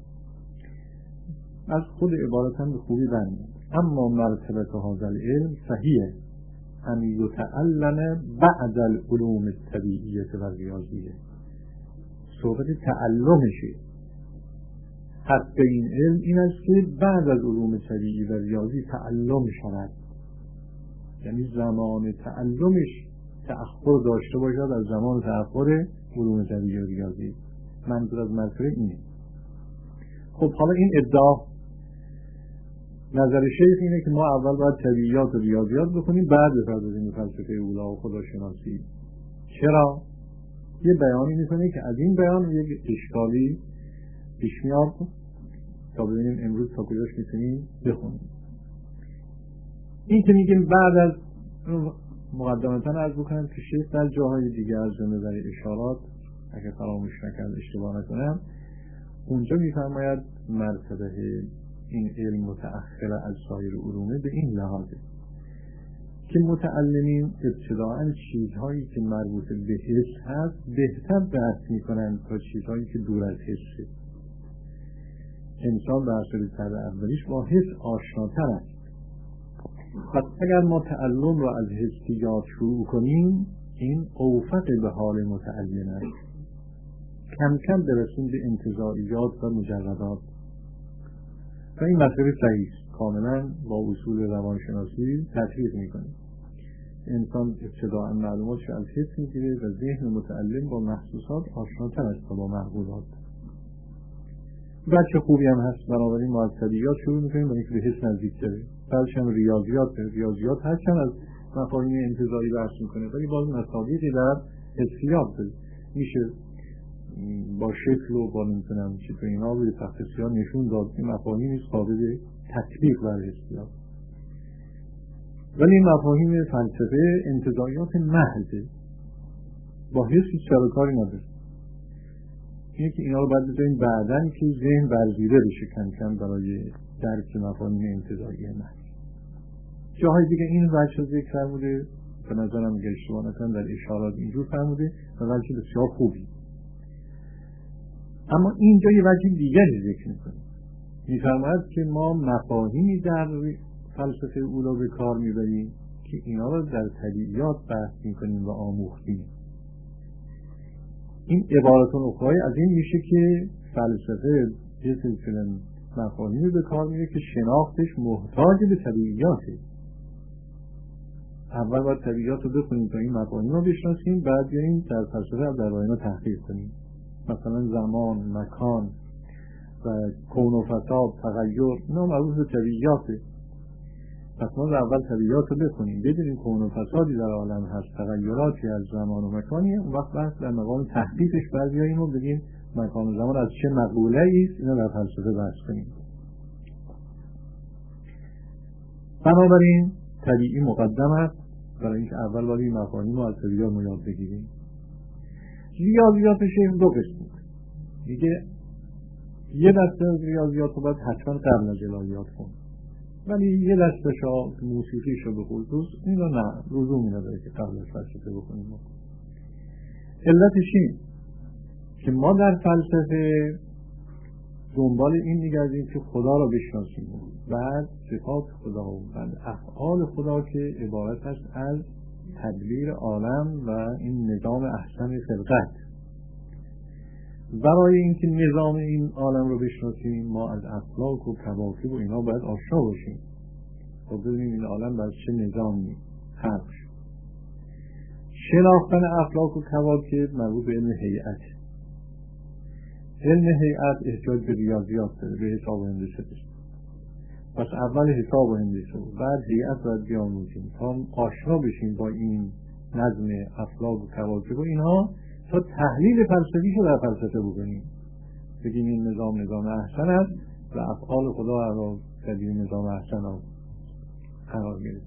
از خود عبارت هم به خوبی برمیاد. اما مرتبه هذا العلم صحیحه ان یتعلم بعد العلوم الطبیعیه و ریاضیه. صحبت تعلمشه. حق این علم این است که بعد از علوم طبیعی و ریاضی تعلم شود، یعنی زمان تعلمش تأخر داشته باشد از زمان تأخر علوم طبیعی و ریاضی. منظور از مرتبه اینه. خب حالا این ادعا نظر شیخ اینه که ما اول باید طبیعیات و ریاضیات بکنیم بعد بپردازیم به فلسفه اولا و خداشناسی. چرا؟ یه بیانی میکنه که از این بیان یک اشکالی پیش میاد تا ببینیم امروز تا کجاش میتونیم بخونیم. این که میگیم بعد از مقدمتاً عرض بکنم که شیخ در جاهای دیگه از جمله در اشارات اگه فراموش نکرد اشتباه نکنم اونجا میفرماید مرتبه این علم متأخر از سایر علومه به این لحاظه که متعلمین ابتداعاً چیزهایی که مربوط به حس هست بهتر بحث میکنند تا چیزهایی که دور از حسه. انسان به اصل طبع اولیش با حس آشناتر است. پس اگر ما تعلم رو از حسیات شروع کنیم، این اوفق به حال متعین است. کم کم برسیم به انتزاعیات و مجردات و این مسئله صحیح کاملا با اصول روانشناسی تطبیق میکنیم. انسان ابتداء معلوماتش از حس میگیره و ذهن متعلم با محسوسات آشناتر است با معقولات. بچه خوبی هم هست، بنابراین ما از طبیعیات شروع میکنیم و اینکه به حس نزدیک‌تره. بعدش هم ریاضیات هرچند از مفاهیم انتزاعی بحث میکنه ولی باز مصادیقی در حسیات داره. میشه با شکل و با نمیتونم چی تو اینا روی تخت سیاه نشون داد این مفاهیمی قابل تطبیق بر حسیات. ولی مفاهیم فلسفه انتزاعیات محضه با حس هیچ کاری نداره. اینه که اینا رو باید بذاریم بعدن که ذهن ورزیده بشه کم کم برای درک مفاهیم انتزاعی محض. جاهای دیگه این وجه ذکر فرموده، به نظرم اگر اشتباه نکنم در اشارات اینجور فرموده و وجه بسیار خوبی. اما اینجا یه وجه دیگری ذکر میکنه. میفرماید که ما مفاهیمی در فلسفه اولا به کار میبریم که اینا رو در طبیعیات بحث میکنیم و آموختیم. این عبارتون اخرای از این میشه که فلسفه یه سلسله مفاهیمی به کار میره که شناختش محتاج به طبیعیاته. اول باید طبیعیات رو بخونیم تا این مفاهیم رو بشناسیم، بعد بیاییم در فلسفه در اینا تحقیق کنیم. مثلا زمان، مکان و کون و فساد، تغییر، اینا مربوط به طبیعیاته. پس ما اول طبیعیات رو بخونیم، بدونیم کون و فسادی در عالم هست، تغییراتی از زمان و مکانی، اون وقت بحث در مقام تحقیقش برگردیم و بگیم مکان و زمان از چه مقوله‌ای است، اینا در فلسفه بحث کنیم. بنابراین طبیعی مقدم است برای اینکه اول باید این مفاهیم رو از طبیعیات یاد بگیریم. ریاضیاتش دو قسم دیگه. یه دسته از ریاضیات رو باید حتما قبل از الهیات کن، ولی یه دستش موسیقیش رو به خصوص این رو نه لزومی نداره که قبل از فلسفه بکنیم. علتش این که ما در فلسفه دنبال این میگردیم که خدا رو بشناسیم، بعد صفات خدا و بعد افعال خدا که عبارت است از تدبیر عالم و این نظام احسن خلقت. برای اینکه نظام این عالم رو بشناسیم ما از افلاک و کواکب و اینا باید آشنا باشیم و ببینیم این عالم بر چه نظامی خلق شد. شناختن افلاک و کواکب مربوط به علم هیئت. علم هیئت احتیاج به ریاضیات داره، به حساب و هندسه داره. پس اول حساب و هندسه بعد هیئت باید بیاموزیم تا آشنا بشیم با این نظم افلاک و کواکب و اینها، تا تحلیل فلسفیشو در فلسفه بکنیم، بگیم این نظام احسن است و افعال خدا رو در این نظام احسن قرار گرفت.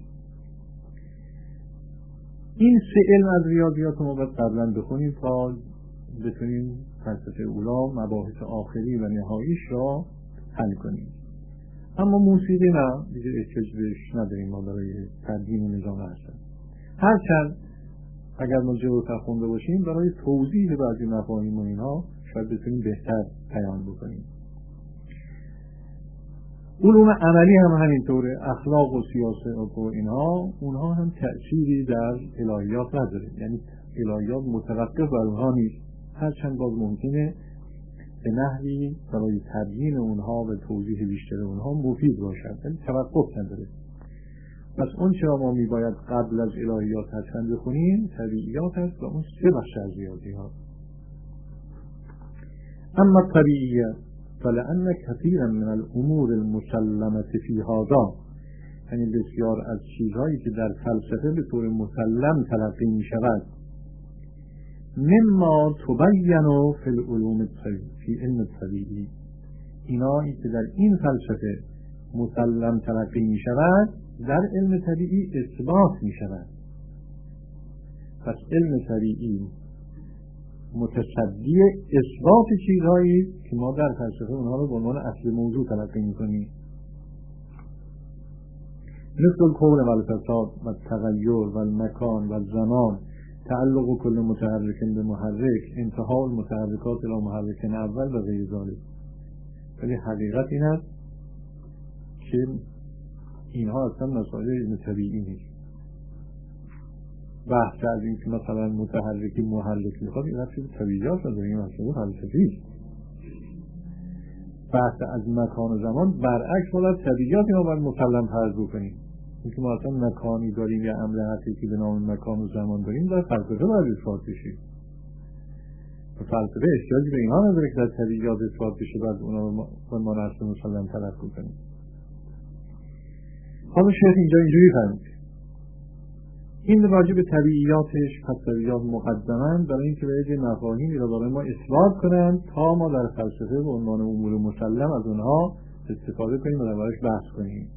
این سه علم از ریاضیات ما باید قبلا بخونیم تا بتونیم فلسفه اولا مباحث آخری و نهاییش را حل کنیم. اما موسیقی نه، دیگه احتیاج بهش نداریم ما برای تدوین نظام احسن. هرچند اگر ما جلوتر خونده باشیم برای توضیح بعضی مفاهیم و اینها شاید بتونیم بهتر بیان بکنیم. علوم عملی هم همینطوره، اخلاق و سیاست و اینها، اونها هم تأثیری در الهیات نداره، یعنی الهیات متوقف بر اونها نیست، هرچند باز ممکنه به نحوی برای تبیین اونها و توضیح بیشتر اونها مفید باشد، یعنی توقف نداره. پس اون چرا ما میباید قبل از الهیات حتما بخونیم طبیعیات هست و اون سه بخش از ریاضیات. اما طبیعیات فلأن كثيرا من الامور المسلمه في هذا، یعنی بسیار از چیزهایی که در فلسفه به طور مسلم تلقی می شود، مما تبین فی العلوم الطبیعی فی علم الطبیعی، اینایی که در این فلسفه مسلم تلقی می شود در علم طبیعی اثبات می شود. پس علم طبیعی متصدی اثبات چیزهایی که ما در فلسفه اونها رو به عنوان اصل موضوع تلقی می کنیم، مثل الکون و الفساد و التغییر و المکان و الزمان، تعلق کل متحرک به محرک، انتها المتحرکات الى محرک اول و غیر ذلک. ولی حقیقت این است که اینها اصلا مسائل علم طبیعی نیست. بحث از این که مثلا متحرکی محرک میخواد این رفتی به طبیعیات نداره، این مسئله فلسفی است. بحث از مکان و زمان برعکس باید طبیعیات اینا باید مسلم فرض بکنیم. اینکه ما اصلا مکانی داریم یا امر حقیقی به نام مکان و زمان داریم در فلسفه باید اثبات بشه. فلسفه احتیاجی به اینها نداره که در طبیعیات اثبات بشه بعد اونا رو ما نفس مسلم تلقی کنیم. حالا شیخ اینجا اینجوری فهمید این راجع به طبیعیاتش، پس طبیعیات مقدماً برای اینکه به مفاهیمی را برای ما اثبات کنند تا ما در فلسفه به عنوان امور مسلم از اونها استفاده کنیم و دربارش بحث کنیم.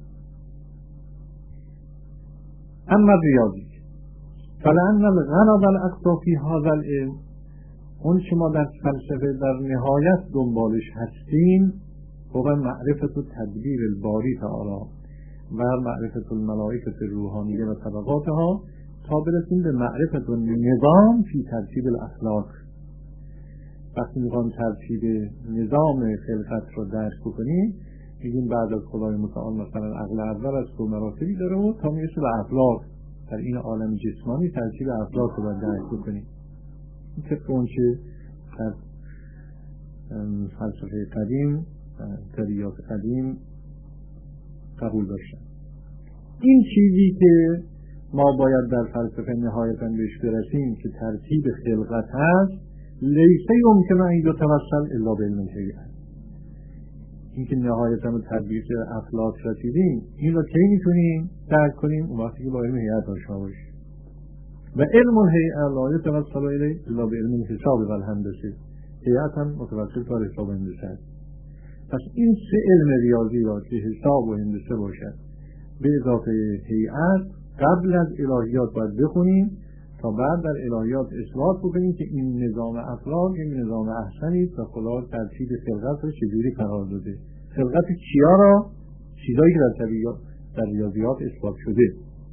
اما ریاضی فلان الغرض الاقصی فی هذا العلم، اون که ما در فلسفه در نهایت دنبالش هستیم هو معرفت و تدبیر الباری تعالی و معرفت الملائکه الروحانیه و طبقاتها تا برسیم به معرفت و نظام فی ترتیب الاخلاق. وقتی میخوام ترتیب نظام خلقت رو درک بکنیم میگیم بعد از خدای متعال مثلا عقل اول از دو مراتبی داره و تا میرسه به اخلاق در این عالم جسمانی ترتیب اخلاق رو درک بکنیم. این طبق اون که در فلسفه قدیم طبیعیات قدیم قبول داشتن. این چیزی که ما باید در فلسفه نهایتاً بهش برسیم که ترتیب خلقت هست لیسه یمکن ان یتوصل الا بعلم الهیئه. این که نهایتاً به تطبیق اخلاق رسیدیم این رو کی میتونیم درک کنیم؟ اون وقتی که با علم هیئت آشنا باشیم. و علم الهیئه لا یتوصل الیه الا بعلم الحساب و الهندسه. هیئت هم متوسل تا حساب و هندسه است. پس این سه علم ریاضی را که حساب و هندسه باشد به اضافه هیئت قبل از الهیات باید بخونیم تا بعد در الهیات اثبات بکنیم که این نظام اخلاق این نظام احسنی است و خدا ترتیب خلقت رو چجوری قرار داده. خلقت چیا را؟ چیزایی که در ریاضیات اثبات شده.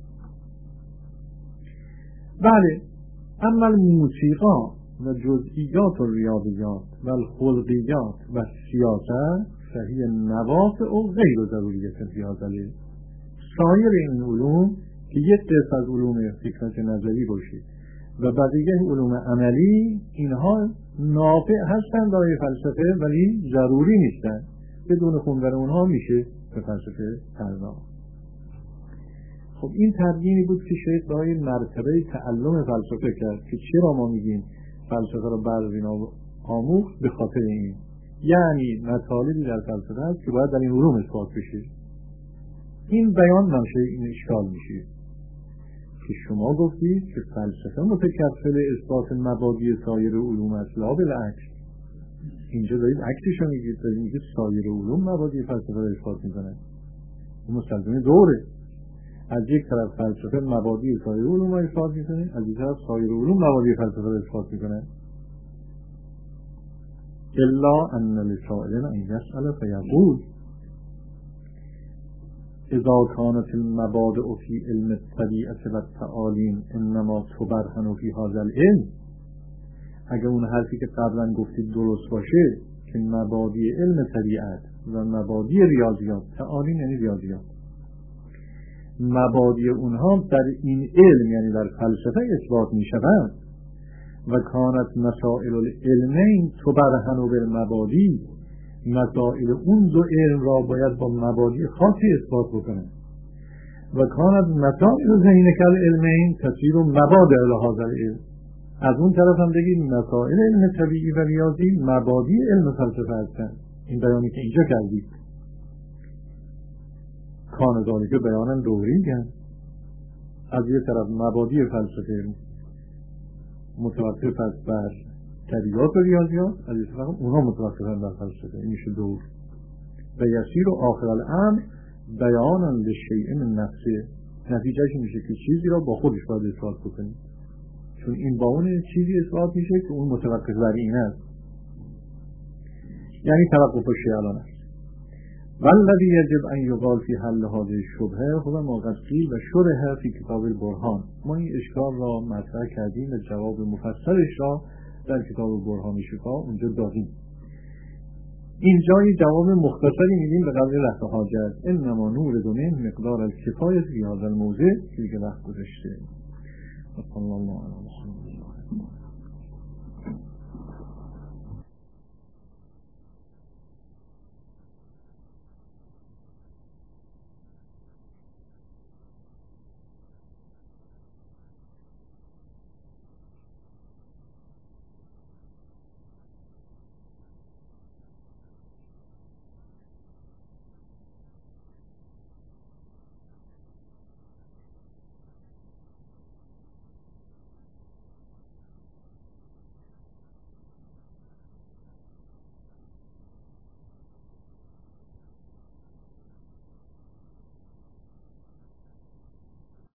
بله، اما الموسیقا و جزئیات و ریاضیات و الخلقیات و سیاست فهی نواقع و غیر ضروریت ریاضیه. سایر این علوم که یک قسم از علوم فکرت نظری باشه و بقیه علوم عملی اینها نافع هستند برای فلسفه ولی ضروری نیستند. بدون خوندن اونها میشه به فلسفه پرداخت. خب این تبیینی بود که شاید برای مرتبه تعلم فلسفه کرد که چرا ما میگیم فلسفه رو بعد از اینا آموخت. به خاطر این یعنی مطالبی در فلسفه هست که باید در این علوم اثبات بشه. این بیان نمیشه، این اشکال میشه که شما گفتید که فلسفه متکفل اثبات مبادی سایر علوم است لا بالعکس. اینجا دارید عکسش رو میگید، دارید میگید سایر علوم مبادی فلسفه رو اثبات میکنه. این مستلزم دوره. از یک طرف فلسفه مبادی سایر علوم رو اثبات میکنه، از یک طرف سایر علوم مبادی فلسفه رو اثبات میکنه. الا ان لسائل ان یسأل فیقول اذا كانت المبادئ في علم الطبیعت و التعالیم انما تبرهن في هذا العلم. اگر اون حرفی که قبلا گفتید درست باشه که مبادی علم طبیعت و مبادی ریاضیات، تعالیم یعنی ریاضیات، مبادی اونها در این علم یعنی در فلسفه اثبات می شود و کانت مسائل العلمین تبرهن بالمبادی، مسائل اون دو علم را باید با مبادی خاصی اثبات بکنه و کانت مسائل ذهنک العلمین تصیر مبادئ لهذا العلم. از اون طرف هم بگید مسائل علم طبیعی و ریاضی مبادی علم فلسفه هستند. این بیانی که اینجا کردید کان ذالک بیانا دوریه. از یک طرف مبادی فلسفه متوقف است بر طبیعیات و ریاضیات، از یک طرف اونها متوقفن بر فلسفه. این میشه دور. و یسیر و آخر الامر بیانا لشیء من نفسه. نتیجهش میشه که چیزی را با خودش باید اثبات بکنید، چون این با اون چیزی اثبات میشه که اون متوقف بر این است، یعنی توقف الشیء است. والذی یجب ان یقال فی حل هذه الشبهه هو ما قد قیل و شرح فی کتاب البرهان. ما این اشکال را مطرح کردیم و جواب مفصلش را در کتاب برهان شفا اونجا دادیم. اینجا یه جواب مختصری میدیم به قدر لحظه حاجت. انما نور دومین مقدار الکفایت فی هذا الموضع که دیگه وقت گذشته. صلی الله علیه